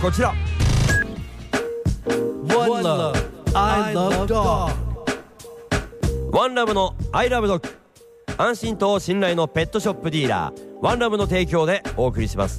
こちら。 One Love I Love Dog。 ワンラブの I Love Dog、 安心と信頼のペットショップディーラーワンラブの提供でお送りします。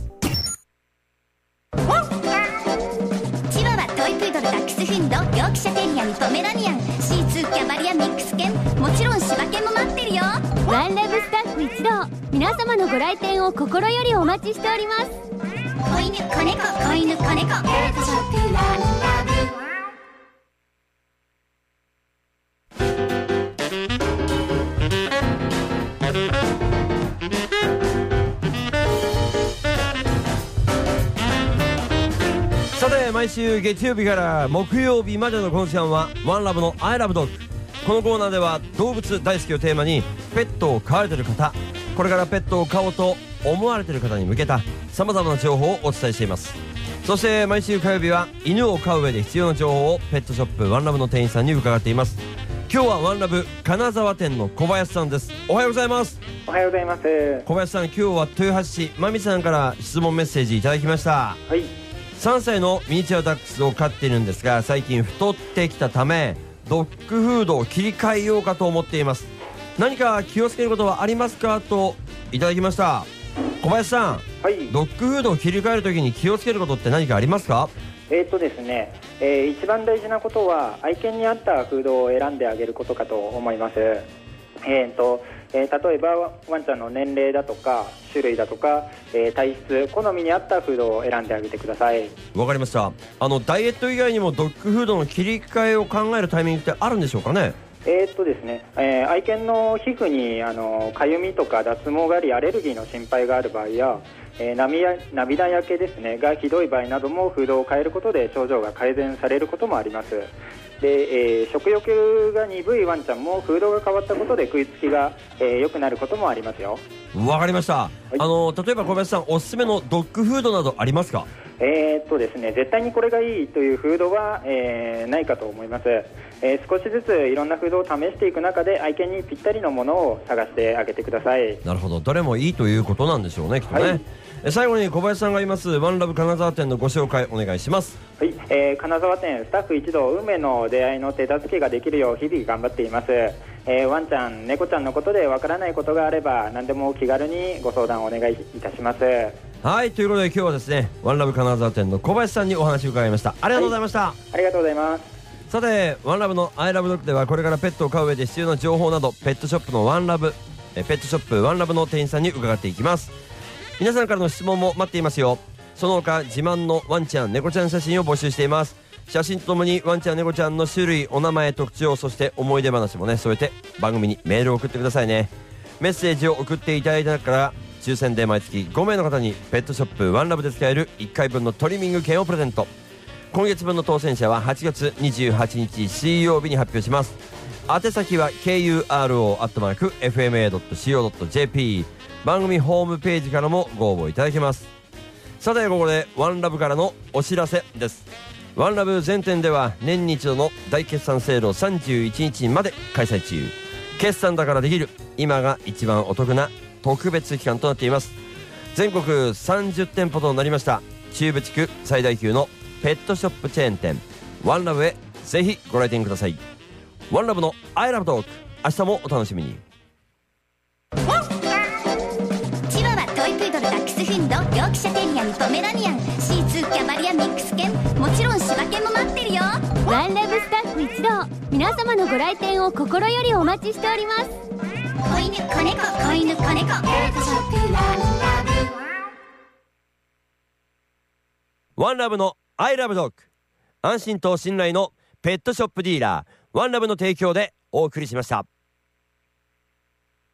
チワワ、トイプードル、ダックスフンド、ヨークシャテリアにポメラニアン、シーツー、キャバリア、ミックス犬、もちろん柴犬も待ってるよ。 ワンラブスタッフ一同、皆様のご来店を心よりお待ちしております。 子犬、子猫、子犬、子猫、ペットショップワンラブ。 さて、毎週月曜日から木曜日までのこの時間はワンラブの I Love Dog。 このコーナーでは動物大好きをテーマに、ペットを飼われている方、これからペットを飼おうと思われている方に向けた様々な情報をお伝えしています。そして毎週火曜日は犬を飼う上で必要な情報をペットショップワンラブの店員さんに伺っています。今日はワンラブ金沢店の小林さんです。おはようございます。 おはようございます。 小林さん、今日は豊橋市まみさんから質問メッセージいただきました。 はい。 3歳のミニチュアダックスを飼っているんですが、最近太ってきたためドッグフードを切り替えようかと思っています。何か気をつけることはありますか、といただきました。小林さん、 はい。 ドッグフードを切り替えるときに気をつけることって何かありますか？ ですね、一番大事なことは愛犬に合ったフードを選んであげることかと思います。例えばワンちゃんの年齢だとか種類だとか、体質、好みに合ったフードを選んであげてください。 わかりました。ダイエット以外にもドッグフードの切り替えを考えるタイミングってあるんでしょうかね？ ですね、愛犬の皮膚にかゆみとか脱毛がありアレルギーの心配がある場合や、涙焼けですねがひどい場合などもフードを変えることで症状が改善されることもあります。で、食欲が鈍いワンちゃんもフードが変わったことで食いつきが良くなることもありますよ。 わかりました。 はい、 例えば小林さん、おすすめのドッグフードなどありますか？ ですね、絶対にこれがいいというフードは、ないかと思います。少しずついろんなフードを試していく中で愛犬にぴったりのものを探してあげてください。 なるほど、どれもいいということなんでしょうね、きっとね。はい、最後に小林さんがいますワンラブ金沢店のご紹介お願いします。 はい、金沢店スタッフ一同運命の出会いの手助けができるよう日々頑張っています。ワンちゃん猫ちゃんのことでわからないことがあれば何でも気軽にご相談お願いいたします。 はい、ということで今日はですね、ワンラブ金沢店の小林さんにお話を伺いました。ありがとうございました。 はい、ありがとうございます。 さて、ワンラブの I Love Dog ではこれからペットを飼う上で必要な情報などペットショップのワンラブペットショップワンラブの店員さんに伺っていきます。皆さんからの質問も待っていますよ。その他自慢のワンちゃん猫ちゃん写真を募集しています。写真とともにワンちゃん猫ちゃんの種類、お名前、特徴、そして思い出話もね添えて番組にメールを送ってくださいね。メッセージを送っていただいた中から抽選で毎月5名の方にペットショップワンラブで使える1回分のトリミング券をプレゼント。今月分の当選者は8月28日水曜日に発表します。宛先は kuro@fma.co.jp、 番組ホームページからもご応募いただけます。さて、ここでワンラブからのお知らせです。ワンラブ全店では年に一度の大決算セールを31日まで開催中。決算だからできる今が一番お得な特別期間となっています。全国30店舗となりました中部地区最大級のペットショップチェーン店ワンラブへぜひご来店ください。ワンラブの I Love Dog、 明日もお楽しみに。 チワワ、トイプードル、ダックスフンド、ヨークシャテリアにポメラニアン、シーツー、キャバリア、ミックス犬、もちろん柴犬も待ってるよ。 ワンラブスタッフ一同、皆様のご来店を心よりお待ちしております。 子犬、子猫、子犬、子猫、ペットショップワンラブ。ワンラブの I Love Dog、 安心と信頼のペットショップディーラーワンラブの提供でお送りしました。